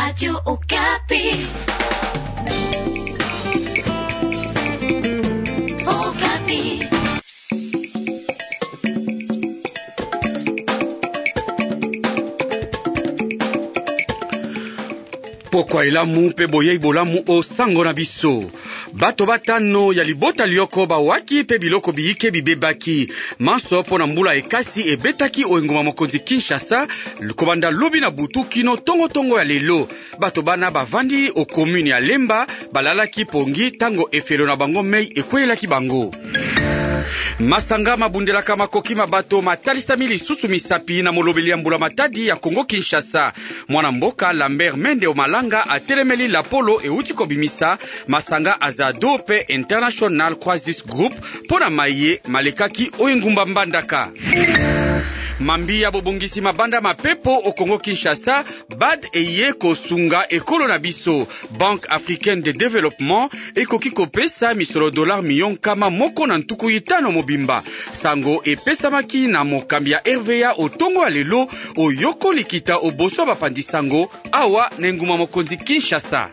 Radio Okapi. Okapi. Pokwa elamu pe boye bolamu o sango na biso. Bato batano ya libota lioko bawaki pe biloko biyike bibebaki. Manso pona mbula ekasi ebetaki o engoma mokonzi Kinshasa, kobanda lobi na butu kino tongo ya lelo. Bato bana bavandi o commune ya Lemba balalaki pongi tango efelo na bango mei ekwelaki bango. Masanga mabundelaka makoki mabato matalisa mili susu misapi na molobeli ya mbula matadi ya Kongo Kinshasa. Mwana mboka Lambert Mende Omalanga atelemeli la polo euti kobimisa Masanga Azado pe International Crisis Group pona maye malekaki oengumba mbandaka. Mambi ya bobongisi mabanda mapepo o Kongo Kinshasa bad eye kosunga ekolo na biso. Banque Africaine de Développement ekoki kopesa misolo dollar million kama moko na ntuku itano mobimba. Sango epesamaki na mokambi ya RVA otongo ya lelo oyoko likita oboso bapandi sango awa na enguma mokonzi Kinshasa.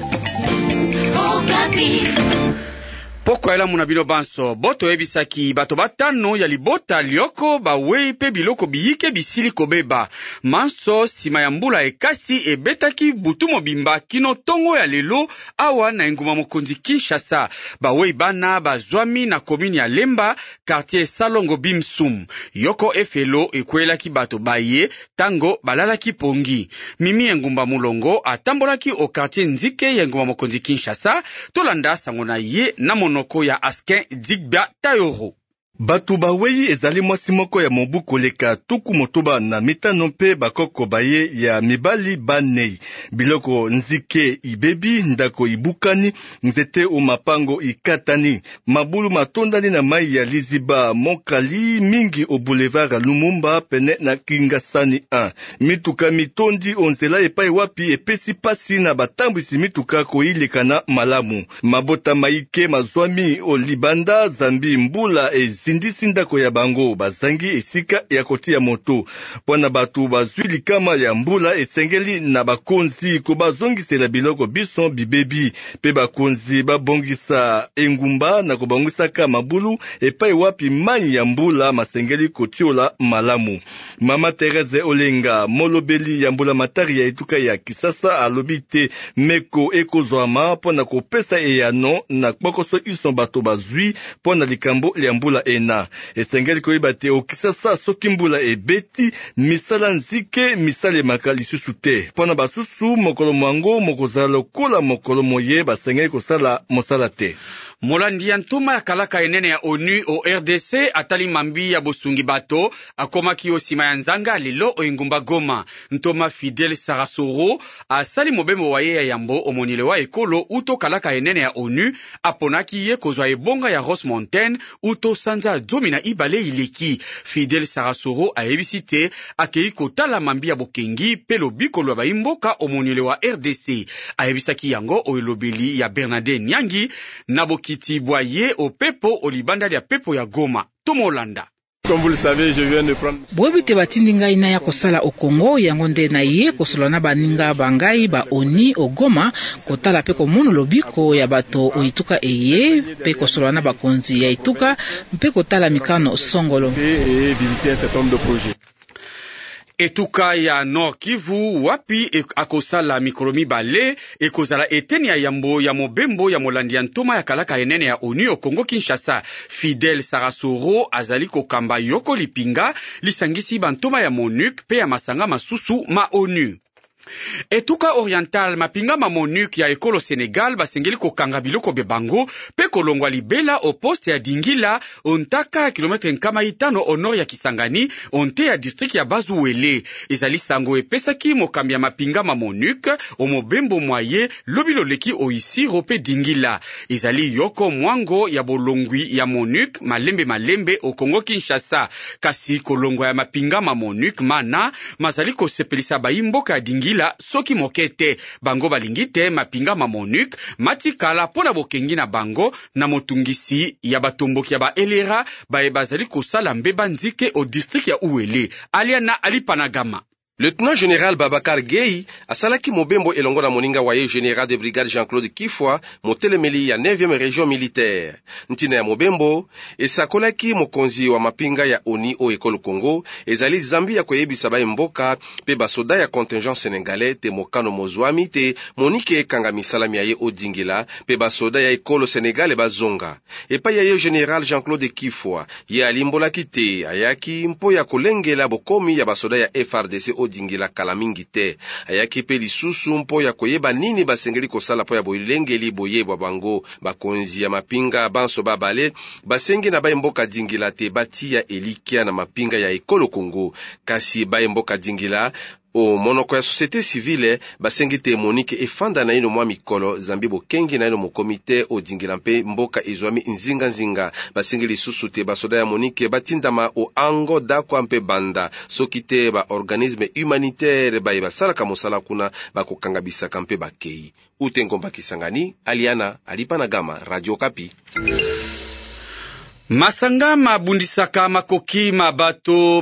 Poko ela muna bino banso, boto ebisaki, bato batano ya libota lioko, bawei pe biloko biyike bisili kobeba. Manso, sima ya mbula ekasi ebetaki butu mobimba kino tongo ya lelo, awa na enguma mokonzi Kinshasa. Bawei bana, bazwami na komini ya Lemba, quartier Salongo Bimsum. Yoko efelo ekwelaki bato baye, tango balalaki pongi. Mimi engumba mulongo, atambolaki o quartier Nzike ya enguma mokonzi Kinshasa, tolanda sangona ye na monoko ya Askin Digba Tayoro. Batu bawei ezali mwasi moko ya mobu koleka tuku motoba na mitano mpe bakoko baye ya mibali banei. Biloko nzike ibebi, ndako ibukani, nzete o mapango ikatani. Mabulu matondani na mai ya liziba mokali mingi o boulevard Lumumba pene na Kingasani 1. Mituka mitondi onzela epai wapi epesi pasi na batambwisi mituka koilekana malamu. Mabota maike mazwami o libanda zambi mbula zindisi ndako ya bango bazangi esika ya kotia moto. Pona batu bazwi likama ya mbula esengeli na bakonzi ko bazongisela biloko bison bibebi. Pe bakonzi babongisa engumba na kobongisaka mabulu epai wapi mai ya mbula masengeli kotiola malamu. Mama Tereze Olenga, molobeli ya mbula matari ya etuka ya Kisasa alobite meko ekozwama pona kopesa eyano na bokoso ison bato bazwi pona likambo ya mbula ena. Esengeli koyeba te o Kisasa soki mbula ebeti misala nzike misale makali susu te. Pona basusu mokolo mwango mokozala lokola mokolo moye basengeli kosala mosala te. Molandi ya ntoma ya kalaka enene ya ONU o RDC atali mambi ya bosungi bato akomaki osima ya nzanga lelo o engumba Goma. Ntoma Fidel Sarasoro asali mobembo wa ye ya yambo omonile wa ekolo uto kalaka enene ya ONU aponaki ye kozwa ebonga ya Ross Mountain uto sanza zomi na ibale ileki. Fidel Sarasoro aebisite akei kotala mambi ya bokengi pe lobikolo ya baimboka omonile wa RDC. Aebisaki yango o elobeli ya Bernardin Nyangi na kiti boye o pepo o libanda ya pepo ya Goma. Tomolanda. Comme vous le savez, je viens de prendre... Bwebite batindinga ina ya kosala o Kongo yango nde na ye kosola na baninga bangai ba oni o Goma kotala pe komono lobiko ya bato o ituka eye pe kosola na bakonzi ya ituka pe kotala mikano songolo. Et visiter un certain nombre de projets. Etuka ya Nord Kivu wapi akosala mikromi bale ekozala eteni ya yambo ya mobembo ya molandi ya ntoma ya kalaka enene ya ONU o Kongo Kinshasa. Fidel Sarasoro azali kokamba yoko lipinga lisangisi bantoma ya MONUC pe ya masanga masusu ma ONU. Etuka oriental mapinga ma MONUC ya ekolo Senegal basengeli kokanga biloko bebango pe kolongwa libela o poste ya Dingila ontaka kilometre nkama itano au nord ya Kisangani onte ya district ya Bazuwele. Ezali sango epesaki mokambi ya mapinga ma MONUC o mobembo mwaye lobilo leki o Isiro pe Dingila. Ezali yoko mwango ya bolongwi ya MONUC malembe o Kongo Kinshasa. Kasi kolongwa ya mapinga ma MONUC mana mazali kosepelisa baimboka ya Dingila soki mokete bango balingite mapinga ma MONUC matikala pona bokengi na bango na motungisi ya batomboki ya ba elera bazali kosala mbeba nzike o district ya Uwele aliana alipanagama. Lieutenant général Babacar Gueye asalaki mobembo elongo na moninga waye général de brigade Jean-Claude Kifwa motelemeli ya 9e région militaire. Ntina ya mobembo esakolaki mokonzi wa mapinga ya ONI o ekolo Congo ezali Zambia koyebisa ba mboka pe basoda ya contingent sénégalais te mokano mozwami te monike kanga misalami ya ye odingila pe basoda ya ekolo sénégalais bazonga. Epa ya ye général Jean-Claude Kifwa ye alimbolaki te ayaki mpo ya kolengela bokomi ya basoda ya FRDC odingila kala mingi te. Ayaki pe lisusu mpo ya koyeba nini basengeli kosala po ya boilengeli boyebwa bango bakonzi ya mapinga banso babale basengi na mboka dingila te batia elikia na mapinga ya ekolo Congo. Kasi mboka dingila o monoko ya société civile basengi te Monique efanda na ino mwa mikolo Zambi bokengi na ino mo komite odingila mpe mboka izwami nzinga basengi lisusu te basoda ya Monique batindama o ango dakwa mpe banda soki te ba organisme humanitaire basalaka mosala kuna bakokanga bisaka mpe bakei. Utengo Kisangani, Aliana Alipana Gama, Radio Kapi. Masanga mabundisaka makoki mabato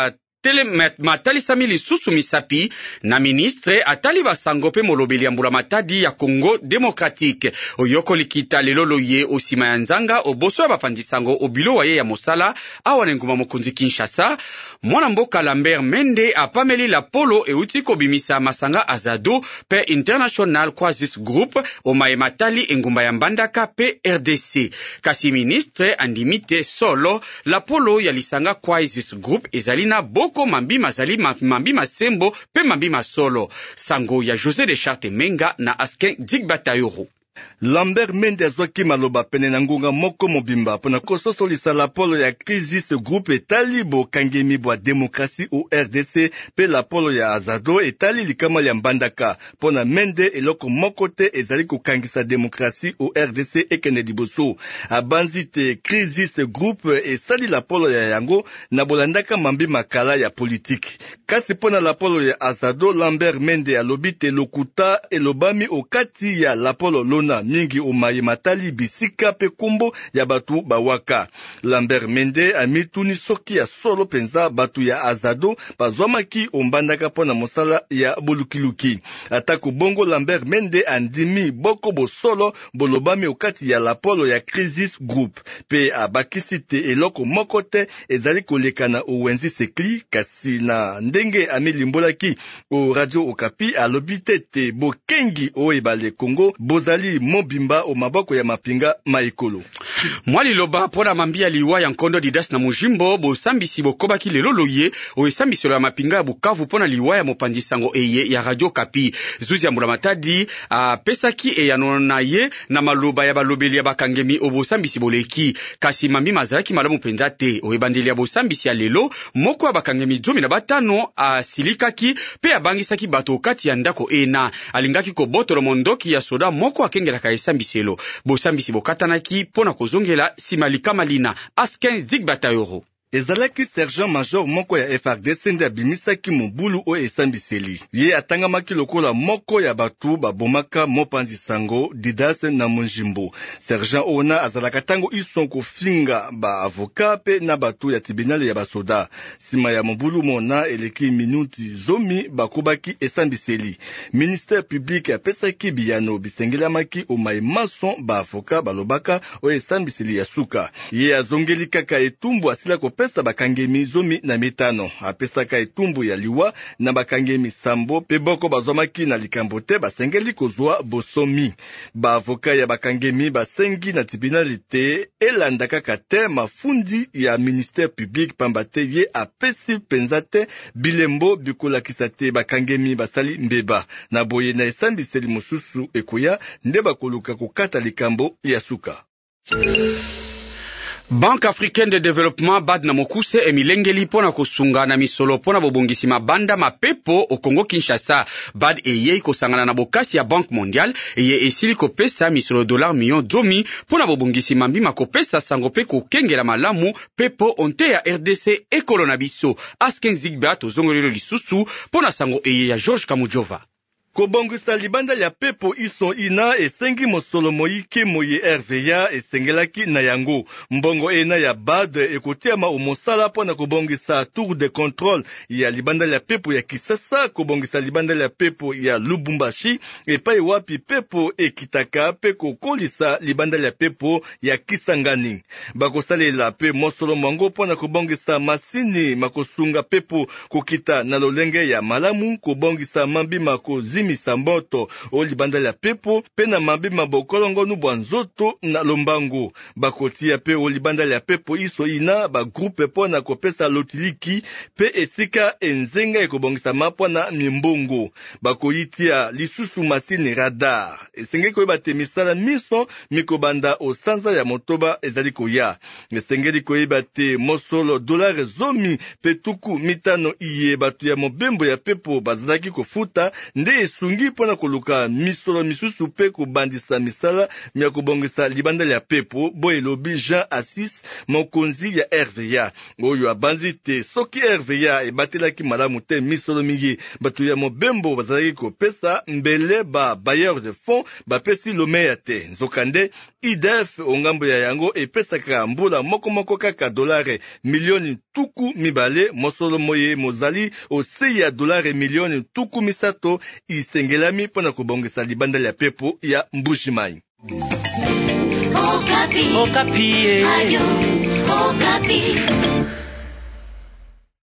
matalisami lisusu misapi na ministre atali basango pe molobeli ya mbula matadi ya Congo Démocratique. Oyoko likita lelo loye osima ya nzanga oboso ya bapandisango obilo waye ya mosala awa na nguma mokonzi Kinshasa. Mwana mboka Lambert Mende apameli la polo euti kobimisa masanga azado pe International Crisis Group omaye matali engumba ya Mbandaka pe RDC. Kasi ministre andimite solo la polo ya lisanga Crisis Group ezalina boko mambi mazali mambi masembo pe mambi masolo. Sango ya José de Charte Menga na Asken Digbatayoru. Lambert Mende azwaki maloba pene na ngonga moko mobimba pona kososolisa la polo ya crisis groupe etali bokangemi bwa demokrasi o RDC pe la polo ya azado etali likama ya Mbandaka. Pona Mende eloko moko te ezali kokangisa demokrasi o RDC ekene liboso. Abanzi te crisis groupe esali la polo ya yango na bolandaka mambi makala ya politique. Kasi pona la polo ya azado Lambert Mende alobi te lokuta elobami okati ya la polo lona mingi omaye matali bisika pe kumbo ya batu bawaka. Lambert Mende amituni soki ya solo penza batu ya azado bazwamaki ombandaka pona mosala ya bolukiluki. Atako bongo Lambert Mende andimi boko bosolo bolobami okati ya la polo ya crisis group pe abakisi te eloko moko te ezali kolekana owenzi sekli. Kasi na ndenge amilimbolaki o Radio Okapi alobi te bokengi o ebale Congo bozali mobimba o maboko ya mapinga maikolo. Mwali loba pona mambia liwa ya nkondo didas na mujimbo bo sambisi bokobaki lelo loye o sambisi ya mapinga Bukavu pona liwa ya mopandisango eye ya Radio Kapi. Zuzi ya mbula matadi pesaki eyanona ye na maloba ya balobeli ya bakangemi o bosambisi boleki. Kasi mambi mazalaki malamu penza te o ebandeli ya bosambisi ya lelo moko ya bakangemi 15 silikaki pe abangisaki bato kati ya ndako ena alingaki ko botolo mondoki ya soda moko akengela ka esambiselo bosambisi bokatanaki pona kozongela simalika malina Asken Zigbatayoru. Ezalaki sergent major moko ya FRDC nde abimisaki mobulu o esambiseli. Ye atangamaki lokola moko ya batu babomaka mopanzi sango Didas na Munjimbo. Sergent ona azalaka tango isonko finga ba avoka pe na batu ya tribunal ya basoda. Sima ya mobulu mona eleki minuti zomi bakobaki esambiseli. Ministère public apesaki biyano bisengelamaki o mason ba avoka balobaka o esambiseli ya suka. Ye azongeli kaka etumbu asila ko pesa bakangemi 15 apesaka etumbu ya liwa na bakangemi sambo pe boko bazwamaki na likambo te basengeli kozwa bosomi. Ba avoka ya bakangemi basengi na tribunal te elanda kaka te mafundi ya ministère public pambate ye apesi penza te bilembo bikolakisa te bakangemi basali mbeba na boye na esambiseli mosusu ekoya nde bakoluka kokata likambo ya suka. Banque Africaine de Développement bad na mokuse emilengeli pona kosunga na misolo pona bobongisi mabanda mapepo o Congo Kinshasa. Bad eye kosangana na bokasi ya Banque Mondiale eye esili kopesa misolo $1,000,000 pona bobongisi mambi makopesa sango pe kokengela malamu pepo onte ya RDC ekolo na biso. Asken Zigba tozongolelo lisusu pona sango eye ya George Kamujova. Kobongisa libanda ya pepo iso ina esengi mosolo moike moye RVA esengelaki na yango. Mbongo ena ya BAD ekotiama umosala pona kobongisa tour de contrôle ya libanda ya pepo ya Kisasa, kobongisa libanda ya pepo ya Lubumbashi epai wapi pepo ekitaka pe kokolisa libanda ya pepo ya Kisangani. Bakosalela pe mosolo mwango pona kobongisa masini makosunga pepo kokita na lolenge ya malamu, kobongisa mambima kozimisa mboto o libanda ya pepo pe na mambima bokolongo nubwa nzoto na lombango. Bakotia pe o libanda ya pepo iso ina ba groupe pona kopesa lotiliki pe esika enzenga ekobongisa mapona mimbongo. Bakoyitia lisusu masini radar esenge koyeba te misala miso mikobanda o sanza ya motoba ezali koya. Esengeli koyeba te mosolo dolare zomi pe tuku mitano iye batu ya mobembo ya pepo bazalaki kofuta nde esungi pona koluka misolo misusu pe kobandisa misala mia kobongisa libanda ya pepo. Bo elobi Jean Assis mokonzi ya RVA oyo abanzi te soki RVA ebatelaki malamu te misolo mingi batu ya mobembo bazalaki kopesa mbele ba bailleur de fonds bapesi lomeya te. Nzokande IDF ongambo ya yango epesaka mbula moko kaka dolare milioni tuku mibale mosolo moye mozali ose ya dolare milioni tuku misato isengelami pona kobongisa libanda ya pepo ya Mbujimayi. Okapi. Okapi. Radio Okapi.